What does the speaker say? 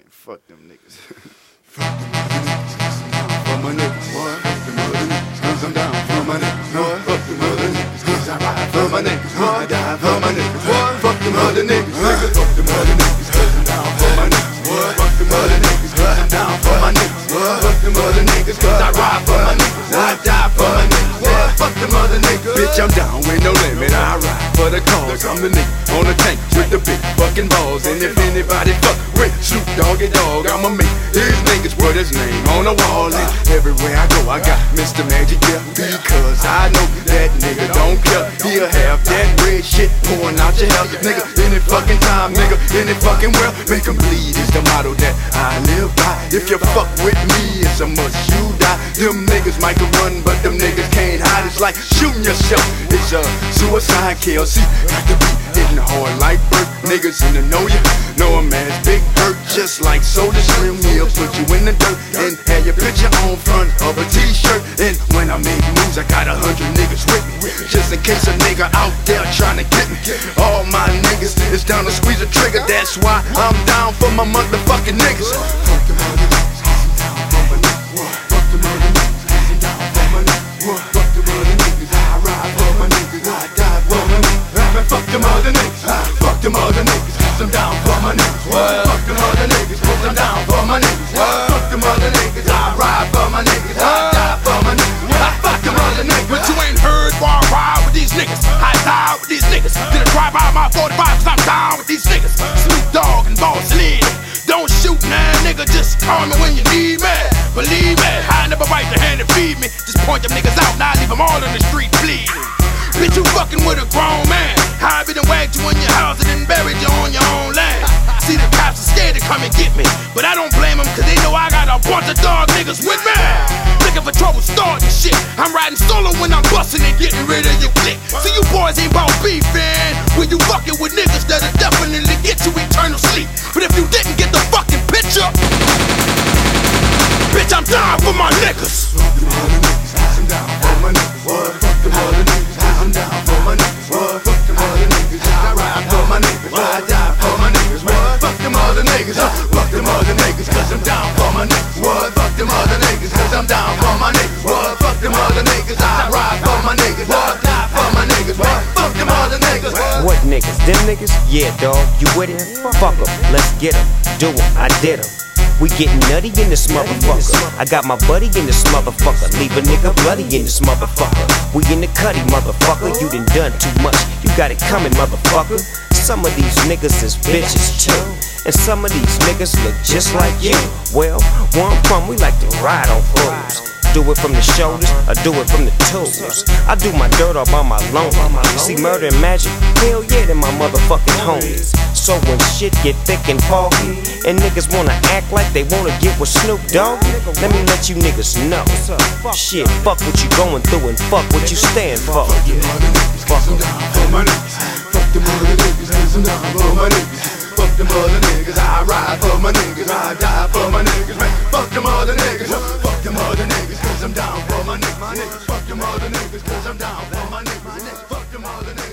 fuck them niggas. Fuck them niggas, for my niggas, boy. Fuck them other niggas, cause I'm down for my niggas, boy. Fuck them other niggas, cause I ride for my niggas, boy. I die for my niggas, boy. Fuck them other niggas, nigga. Fuck them other niggas, cause I'm down for my niggas, boy. Fuck them other niggas, cause I'm down for my niggas, boy. Fuck them other niggas, cause I ride for my niggas, I die for my niggas, boy. Fuck them other niggas. Bitch, I'm down with no limit, I ride for the cause. I'm the nigga on the tank with the big fucking balls. And if anybody fuck with Snoop Doggy Dogg, I'ma make these niggas put his name on the wall. And everywhere I go, I got Mr. Magic, yeah. Because I know that nigga don't care. He'll have that red shit pouring out your hell, nigga. Any fucking time, nigga, any fucking world. Make 'em bleed is the motto that I live by. If you fuck with me, it's a must you die. Them niggas might can run, but them niggas can't hide. It's like shooting yourself. It's a suicide kill. See, got to be hitting hard like Burt. Niggas in the know ya, know a man's big hurt. Just like Soda Stream, he'll put you in the dirt and have your picture on front of a t-shirt. And when I make moves, I got 100 niggas with me, just in case a nigga out there trying to get me. All my niggas is down to squeeze a trigger. That's why I'm down for my motherfucking niggas. Fuck them other niggas, I'm down for my niggas. Fuck them other niggas, I'm down for my niggas. Fuck them other niggas, I ride for my niggas, I die for my niggas. Fuck them other niggas, fuck them other niggas, cause I'm down for my niggas. Fuck them other niggas, cause I'm down for my niggas. Fuck them other niggas, I ride for my niggas, I die for my niggas. Fuck them other niggas. But you ain't heard why I ride with these niggas. I die with these niggas. Did a drive by my 45 cause I'm down with these niggas. Snoop Dogg and Boss Lady. Don't shoot now, nigga, just call me when you need me. Believe me, I never bite the hand and feed me. Just point them niggas out, now I leave them all on the street bleeding. Bitch, you fucking with a grown man. I be done wagged you in your house and then buried you on your own land. See, the cops are scared to come and get me, but I don't blame them, cause they know I got a bunch of dog niggas with me. Looking for trouble starting shit. I'm riding solo when I'm busting and getting rid of your clique. See, you boys ain't bout beefing when you fucking with niggas that'll definitely get you eternal sleep. But if you didn't get the fucking picture, bitch, I'm down for my niggas. Fuck them other niggas, I'm down for my niggas. Fuck them other niggas, I'm down for my niggas. Fuck them other niggas, I ride for my niggas, I die for my niggas. Fuck them other niggas, fuck them other niggas, cause I'm down for my niggas. Fuck them other niggas, cause I'm down for my niggas. Fuck them other niggas, I ride for my niggas, I die for my niggas. Fuck them other niggas. What niggas? Them niggas? Yeah, dawg, you with it? Fuck 'em, let's get 'em. Do 'em, I did 'em. We getting nutty in this motherfucker. I got my buddy in this motherfucker. Leave a nigga bloody in this motherfucker. We in the cutty, motherfucker. You done too much. You got it coming, motherfucker. Some of these niggas is bitches too, and some of these niggas look just like you. Well, where I'm from, we like to ride on fools. Do it from the shoulders, or do it from the toes. I do my dirt all by my loan. See, murder and magic, hell yeah, they're my motherfucking homies. So when shit get thick and foggy, and niggas wanna act like they wanna get with Snoop Dogg, let me let you niggas know. Shit, fuck what you going through and fuck what you stand for. Fuck them other niggas, cause I'm down for my niggas. Fuck them other niggas, cause I'm down for my niggas. Fuck them other niggas, I ride for my niggas, I die for my niggas. Fuck them other niggas, fuck them other niggas, cause I'm down for my niggas. Fuck them other niggas, cause I'm down for my niggas. Fuck them other niggas.